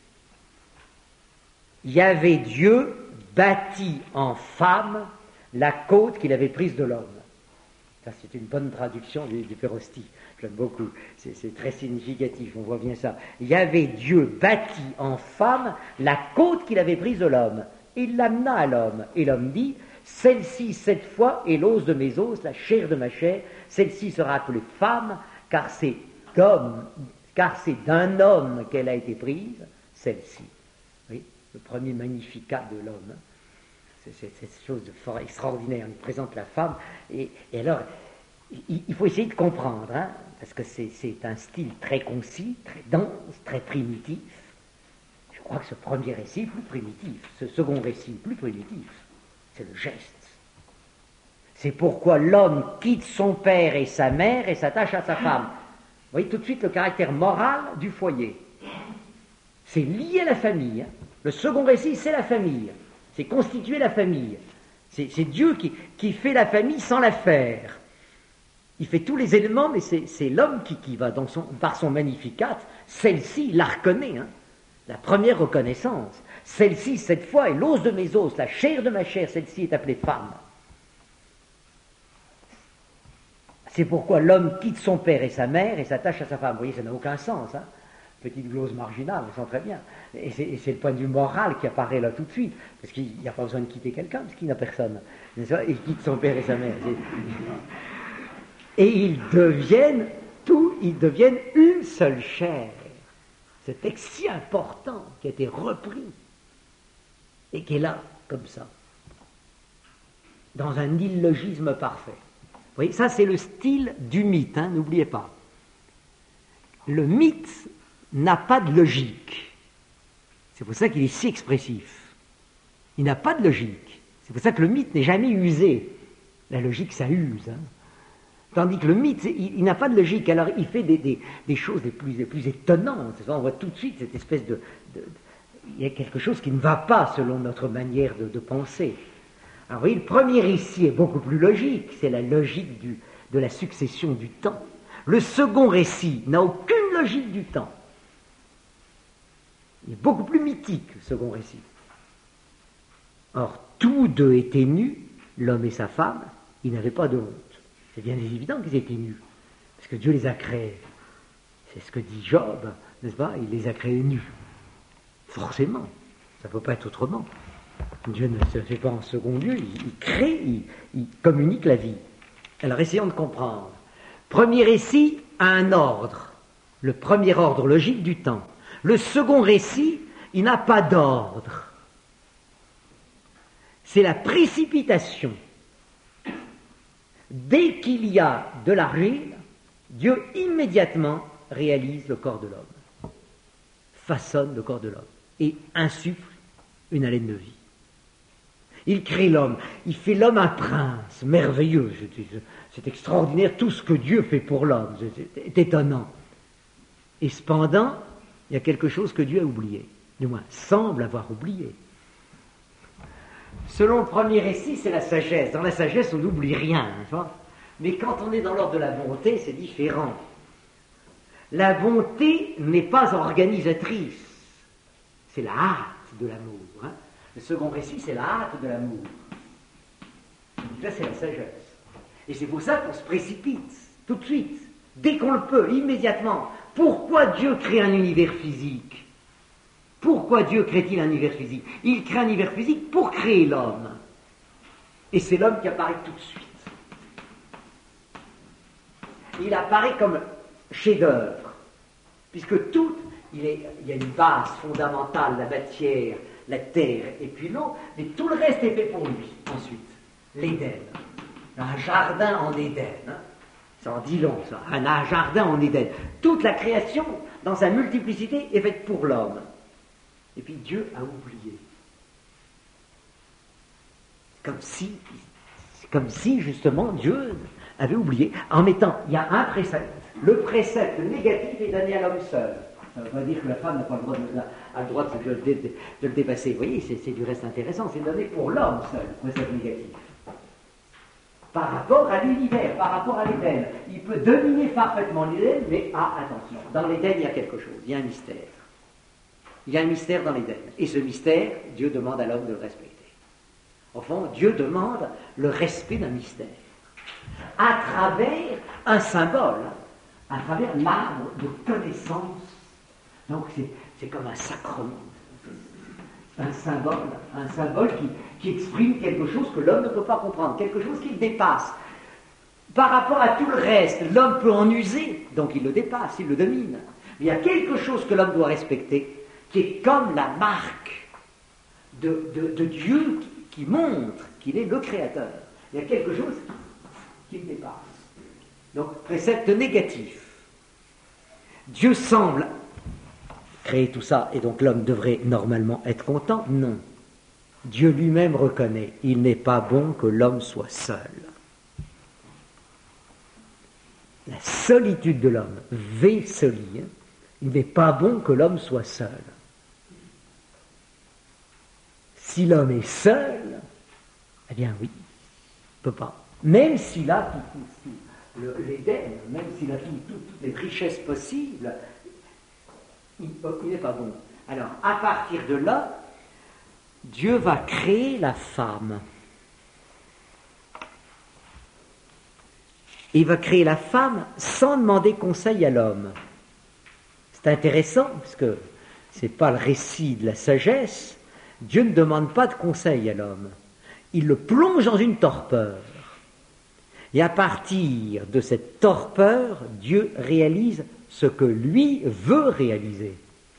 Yahvé Dieu bâtit en femme la côte qu'il avait prise de l'homme. Ça, c'est une bonne traduction du, du Pérosti. J'aime beaucoup. C'est, c'est très significatif. On voit bien ça. Yahvé Dieu bâtit en femme la côte qu'il avait prise de l'homme. Il l'amena à l'homme. Et l'homme dit, celle-ci, cette fois, est l'os de mes os, la chair de ma chair. Celle-ci sera appelée femme, car c'est d'homme, car c'est d'un homme qu'elle a été prise, celle-ci. Oui, le premier magnificat de l'homme. C'est, c'est, c'est cette chose de fort extraordinaire. On présente la femme. Et, et alors, il, il faut essayer de comprendre, hein, parce que c'est, c'est un style très concis, très dense, très primitif. Je crois que ce premier récit est plus primitif. Ce second récit est plus primitif. C'est le geste. C'est pourquoi l'homme quitte son père et sa mère et s'attache à sa femme. Vous voyez tout de suite le caractère moral du foyer. C'est lié à la famille. Hein. Le second récit, c'est la famille. C'est constituer la famille. C'est, c'est Dieu qui, qui fait la famille sans la faire. Il fait tous les éléments, mais c'est, c'est l'homme qui, qui va, dans son, par son magnificat, celle-ci, il la reconnaît. Hein. La première reconnaissance. Celle-ci, cette fois, est l'os de mes os, la chair de ma chair. Celle-ci est appelée femme. C'est pourquoi l'homme quitte son père et sa mère et s'attache à sa femme. Vous voyez, ça n'a aucun sens. Hein. Petite glose marginale, on sent très bien. Et c'est, et c'est le point de vue moral qui apparaît là tout de suite, parce qu'il n'y a pas besoin de quitter quelqu'un, parce qu'il n'a personne. Il quitte son père et sa mère. Et ils deviennent tout, ils deviennent une seule chair. Ce texte si important qui a été repris et qui est là, comme ça, dans un illogisme parfait. Vous voyez, ça c'est le style du mythe, hein, n'oubliez pas. Le mythe n'a pas de logique. C'est pour ça qu'il est si expressif. Il n'a pas de logique. C'est pour ça que le mythe n'est jamais usé. La logique, ça use. Hein. Tandis que le mythe, il, il n'a pas de logique. Alors il fait des, des, des choses les plus, les plus étonnantes. On voit tout de suite cette espèce de, de, de... Il y a quelque chose qui ne va pas selon notre manière de, de penser. Alors oui, le premier récit est beaucoup plus logique. C'est la logique du, de la succession du temps. Le second récit n'a aucune logique du temps. Il est beaucoup plus mythique, le second récit. Or, tous deux étaient nus, l'homme et sa femme, ils n'avaient pas de honte. C'est bien évident qu'ils étaient nus, parce que Dieu les a créés. C'est ce que dit Job, n'est-ce pas? Il les a créés nus. Forcément, ça ne peut pas être autrement. Dieu ne se fait pas en second lieu, il, il crée, il, il communique la vie. Alors essayons de comprendre. Premier récit a un ordre, le premier ordre logique du temps. Le second récit, il n'a pas d'ordre. C'est la précipitation. Dès qu'il y a de l'argile, Dieu immédiatement réalise le corps de l'homme, façonne le corps de l'homme et insuffle une haleine de vie. Il crée l'homme, il fait l'homme un prince, merveilleux, c'est extraordinaire tout ce que Dieu fait pour l'homme, c'est étonnant. Et cependant, il y a quelque chose que Dieu a oublié, du moins semble avoir oublié. Selon le premier récit, c'est la sagesse. Dans la sagesse, on n'oublie rien. Hein, mais quand on est dans l'ordre de la bonté, c'est différent. La bonté n'est pas organisatrice. C'est la hâte de l'amour. Hein. Le second récit, c'est la hâte de l'amour. Là, c'est la sagesse. Et c'est pour ça qu'on se précipite, tout de suite, dès qu'on le peut, immédiatement. Pourquoi Dieu crée un univers physique ? Pourquoi Dieu crée-t-il un univers physique? Il crée un univers physique pour créer l'homme. Et c'est l'homme qui apparaît tout de suite. Il apparaît comme chef-d'œuvre, puisque tout, il, est, il y a une base fondamentale, la matière, la terre et puis l'eau, mais tout le reste est fait pour lui, ensuite. L'Éden. Un jardin en Éden. Hein. Ça en dit long, ça. Un jardin en Éden. Toute la création, dans sa multiplicité, est faite pour l'homme. Et puis Dieu a oublié. C'est comme si, c'est comme si justement Dieu avait oublié, en mettant, il y a un précepte. Le précepte négatif est donné à l'homme seul. Ça ne veut pas dire que la femme n'a pas le droit de, a le droit de, de, de, de le dépasser. Vous voyez, c'est, c'est du reste intéressant. C'est donné pour l'homme seul, le précepte négatif. Par rapport à l'univers, par rapport à l'Éden. Il peut dominer parfaitement l'Éden, mais ah, attention, dans l'Éden, il y a quelque chose, il y a un mystère. Il y a un mystère dans l'Éden. Et ce mystère, Dieu demande à l'homme de le respecter. Au fond, Dieu demande le respect d'un mystère. À travers un symbole, à travers l'arbre de connaissance. Donc c'est, c'est comme un sacrement. Un symbole, un symbole qui, qui exprime quelque chose que l'homme ne peut pas comprendre, quelque chose qui le dépasse. Par rapport à tout le reste, l'homme peut en user, donc il le dépasse, il le domine. Mais il y a quelque chose que l'homme doit respecter, qui est comme la marque de, de, de Dieu qui, qui montre qu'il est le Créateur. Il y a quelque chose qui le dépasse. Donc, précepte négatif. Dieu semble créer tout ça, et donc l'homme devrait normalement être content. Non. Dieu lui-même reconnaît, il n'est pas bon que l'homme soit seul. La solitude de l'homme, ve soli, il n'est pas bon que l'homme soit seul. Si l'homme est seul, eh bien oui, il ne peut pas. Même s'il a tout, tout, tout le, l'Éden, même s'il a tout, tout, toutes les richesses possibles, il, il n'est pas bon. Alors, à partir de là, Dieu va créer la femme. Et il va créer la femme sans demander conseil à l'homme. C'est intéressant, parce que ce n'est pas le récit de la sagesse. Dieu ne demande pas de conseil à l'homme. Il le plonge dans une torpeur. Et à partir de cette torpeur, Dieu réalise ce que lui veut réaliser.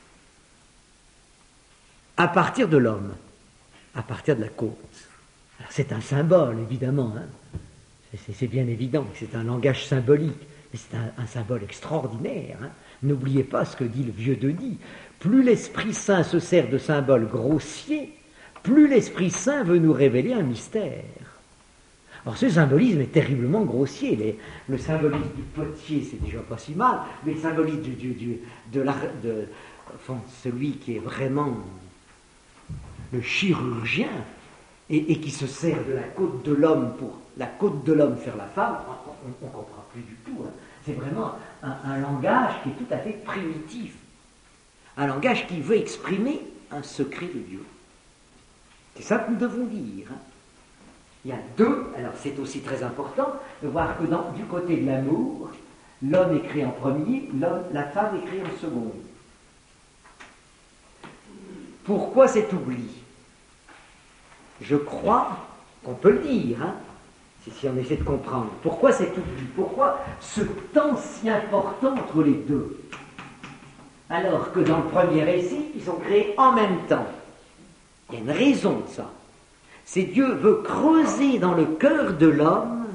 À partir de l'homme, à partir de la cause. Alors c'est un symbole, évidemment. Hein. C'est, c'est bien évident que c'est un langage symbolique. Mais c'est un, un symbole extraordinaire. Hein. N'oubliez pas ce que dit le vieux Denis. Plus l'Esprit Saint se sert de symboles grossiers, plus l'Esprit Saint veut nous révéler un mystère. Or ce symbolisme est terriblement grossier. Les, le symbolisme du potier, c'est déjà pas si mal, mais le symbolisme du, du, du, de, la, de enfin, celui qui est vraiment le chirurgien et, et qui se sert de la côte de l'homme pour la côte de l'homme faire la femme, on ne comprend plus du tout. Hein. C'est vraiment un, un langage qui est tout à fait primitif. Un langage qui veut exprimer un secret de Dieu. C'est ça que nous devons dire. Hein. Il y a deux, alors c'est aussi très important de voir que dans, du côté de l'amour, l'homme est créé en premier, l'homme, la femme est créée en second. Pourquoi cet oubli? Je crois qu'on peut le dire, hein, si, si on essaie de comprendre. Pourquoi cet oubli? Pourquoi ce temps si important entre les deux? Alors que dans le premier récit, ils sont créés en même temps. Il y a une raison de ça. C'est Dieu veut creuser dans le cœur de l'homme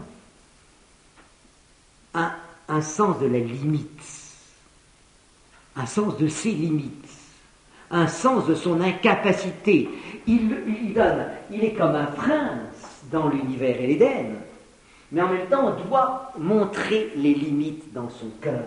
un, un sens de la limite, un sens de ses limites, un sens de son incapacité. Il, il, donne, il est comme un prince dans l'univers et l'Éden, mais en même temps on doit montrer les limites dans son cœur.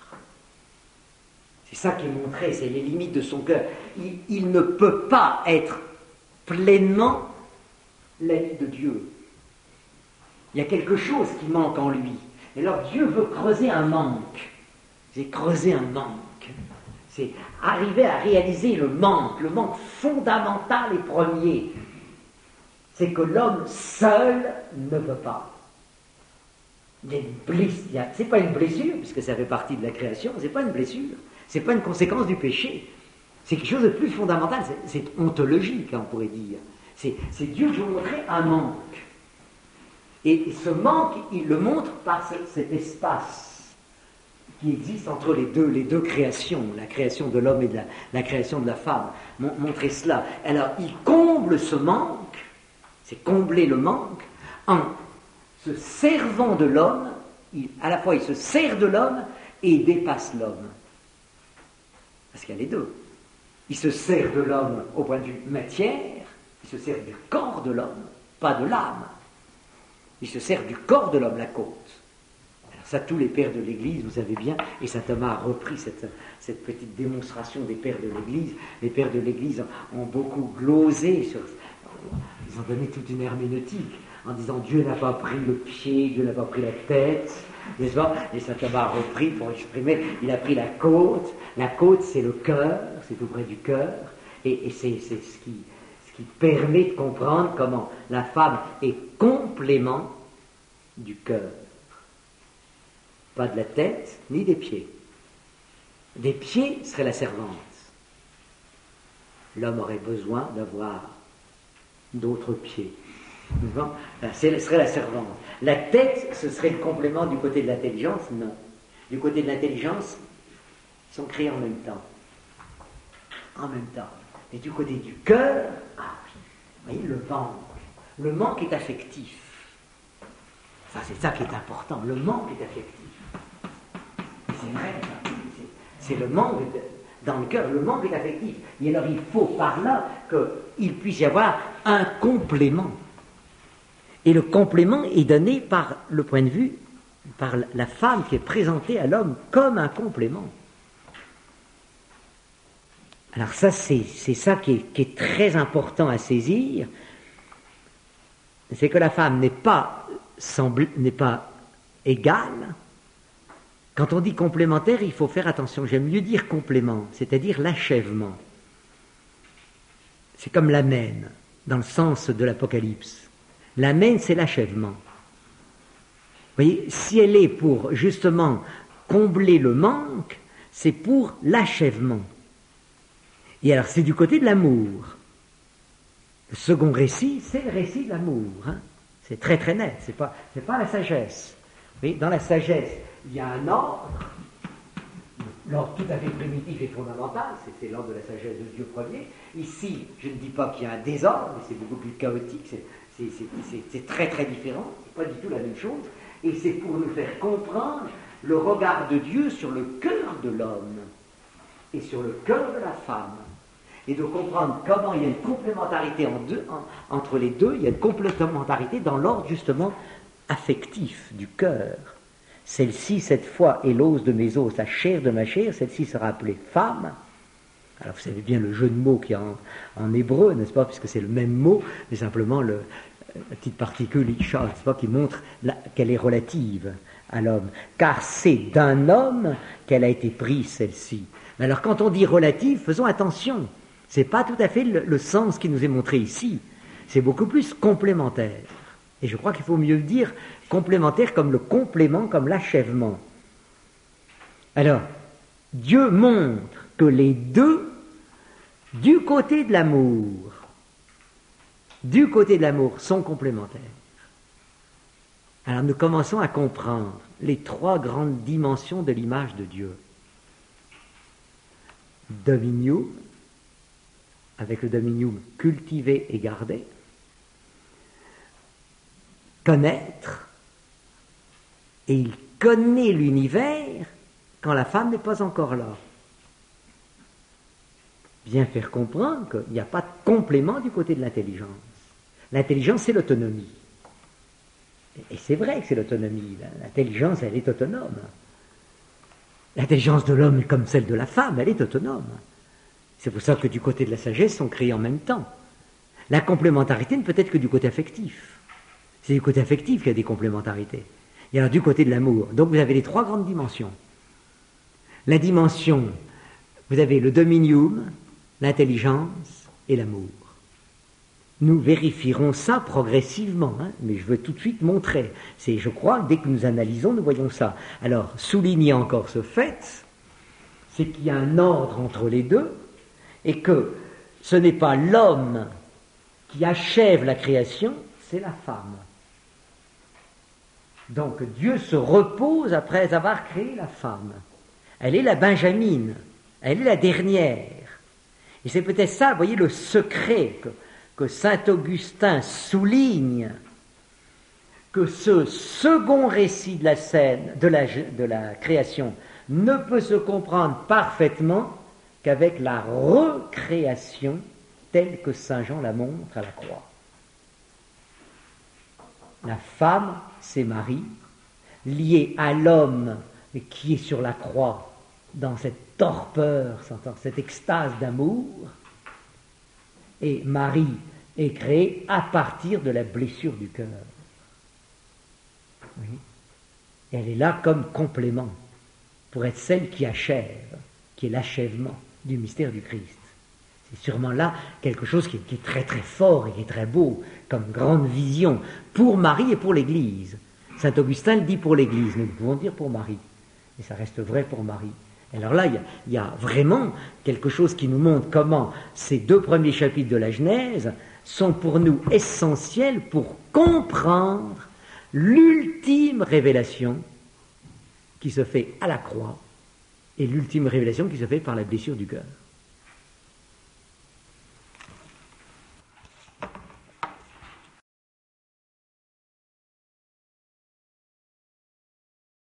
C'est ça qui est montré, c'est les limites de son cœur. Il, il ne peut pas être pleinement l'ami de Dieu. Il y a quelque chose qui manque en lui. Et alors Dieu veut creuser un manque. C'est creuser un manque. C'est arriver à réaliser le manque, le manque fondamental et premier. C'est que l'homme seul ne peut pas. Il y a une blessure. C'est pas une blessure, puisque ça fait partie de la création, c'est pas une blessure. C'est pas une conséquence du péché. C'est quelque chose de plus fondamental. C'est, c'est ontologique, on pourrait dire. C'est, c'est Dieu qui veut montrer un manque. Et ce manque, il le montre par ce, cet espace qui existe entre les deux, les deux créations, la création de l'homme et de la, la création de la femme. Mon, montrer cela. Alors, il comble ce manque, c'est combler le manque, en se servant de l'homme. Il, à la fois, il se sert de l'homme et il dépasse l'homme. Parce qu'il y a les deux. Il se sert de l'homme au point de vue matière, il se sert du corps de l'homme, pas de l'âme. Il se sert du corps de l'homme, la côte. Alors ça, tous les pères de l'Église, vous savez bien, et saint Thomas a repris cette, cette petite démonstration des pères de l'Église. Les pères de l'Église ont beaucoup glosé sur... Ils ont donné toute une herméneutique en disant Dieu n'a pas pris le pied, Dieu n'a pas pris la tête, n'est-ce pas? Et saint Thomas a repris pour exprimer, il a pris la côte. La côte, c'est le cœur, c'est tout près du cœur, et, et c'est, c'est ce qui... qui permet de comprendre comment la femme est complément du cœur. Pas de la tête, ni des pieds. Des pieds serait la servante. L'homme aurait besoin d'avoir d'autres pieds. Ce serait la servante. La tête, ce serait le complément du côté de l'intelligence? Non. Du côté de l'intelligence, ils sont créés en même temps. En même temps. Et du côté du cœur, ah oui, vous voyez, le manque. Le manque est affectif. Ça, c'est ça qui est important. Le manque est affectif. C'est vrai, ça. C'est, c'est le manque de, dans le cœur. Le manque est affectif. Et alors, il faut par là qu'il puisse y avoir un complément. Et le complément est donné par le point de vue, par la femme qui est présentée à l'homme comme un complément. Alors ça, c'est, c'est ça qui est, qui est très important à saisir, c'est que la femme n'est pas, semble, n'est pas égale. Quand on dit complémentaire, il faut faire attention, j'aime mieux dire complément, c'est-à-dire l'achèvement. C'est comme l'amen, dans le sens de l'Apocalypse. L'amen, c'est l'achèvement. Vous voyez, si elle est pour, justement, combler le manque, c'est pour l'achèvement. Et alors, c'est du côté de l'amour. Le second récit, c'est le récit de l'amour. Hein. C'est très très net, c'est pas, c'est pas la sagesse. Mais dans la sagesse, il y a un ordre, l'ordre tout à fait primitif et fondamental, c'est, c'est l'ordre de la sagesse de Dieu premier. Ici, je ne dis pas qu'il y a un désordre, mais c'est beaucoup plus chaotique, c'est, c'est, c'est, c'est, c'est très très différent, c'est pas du tout la même chose. Et c'est pour nous faire comprendre le regard de Dieu sur le cœur de l'homme et sur le cœur de la femme. et de comprendre comment il y a une complémentarité en deux, en, entre les deux, il y a une complémentarité dans l'ordre justement affectif du cœur. Celle-ci, cette fois, est l'os de mes os, la chair de ma chair, celle-ci sera appelée femme. Alors vous savez bien le jeu de mots qu'il y a en, en hébreu, n'est-ce pas, puisque c'est le même mot, mais simplement le, la petite particule isha, n'est-ce pas, qui montre la, qu'elle est relative à l'homme. Car c'est d'un homme qu'elle a été prise, celle-ci. Mais alors quand on dit relative, faisons attention. C'est pas tout à fait le, le sens qui nous est montré ici. C'est beaucoup plus complémentaire. Et je crois qu'il faut mieux dire complémentaire comme le complément, comme l'achèvement. Alors, Dieu montre que les deux, du côté de l'amour, du côté de l'amour, sont complémentaires. Alors nous commençons à comprendre les trois grandes dimensions de l'image de Dieu. Dominium, avec le dominium cultivé et gardé. Connaître, et il connaît l'univers quand la femme n'est pas encore là. Bien faire comprendre qu'il n'y a pas de complément du côté de l'intelligence. L'intelligence, c'est l'autonomie. Et c'est vrai que c'est l'autonomie. L'intelligence, elle est autonome. L'intelligence de l'homme, comme celle de la femme, elle est autonome. C'est pour ça que du côté de la sagesse, sont créés en même temps. La complémentarité ne peut être que du côté affectif. C'est du côté affectif qu'il y a des complémentarités. Et alors du côté de l'amour. Donc vous avez les trois grandes dimensions. La dimension, vous avez le dominium, l'intelligence et l'amour. Nous vérifierons ça progressivement, hein, mais je veux tout de suite montrer. C'est, je crois, dès que nous analysons, nous voyons ça. Alors, soulignez encore ce fait, c'est qu'il y a un ordre entre les deux, et que ce n'est pas l'homme qui achève la création, c'est la femme. Donc Dieu se repose après avoir créé la femme. Elle est la benjamine, elle est la dernière. Et c'est peut-être ça, vous voyez, le secret que, que saint Augustin souligne, que ce second récit de la scène, de la, de la création, ne peut se comprendre parfaitement qu'avec la recréation telle que saint Jean la montre à la croix. La femme, c'est Marie, liée à l'homme qui est sur la croix, dans cette torpeur, dans cette extase d'amour. Et Marie est créée à partir de la blessure du cœur. Oui. Et elle est là comme complément, pour être celle qui achève, qui est l'achèvement du mystère du Christ. C'est sûrement là quelque chose qui est, qui est très très fort et qui est très beau, comme grande vision, pour Marie et pour l'Église. Saint Augustin le dit pour l'Église, mais nous pouvons dire pour Marie. Et ça reste vrai pour Marie. Alors là, il y a, il y a vraiment quelque chose qui nous montre comment ces deux premiers chapitres de la Genèse sont pour nous essentiels pour comprendre l'ultime révélation qui se fait à la croix et l'ultime révélation qui se fait par la blessure du cœur.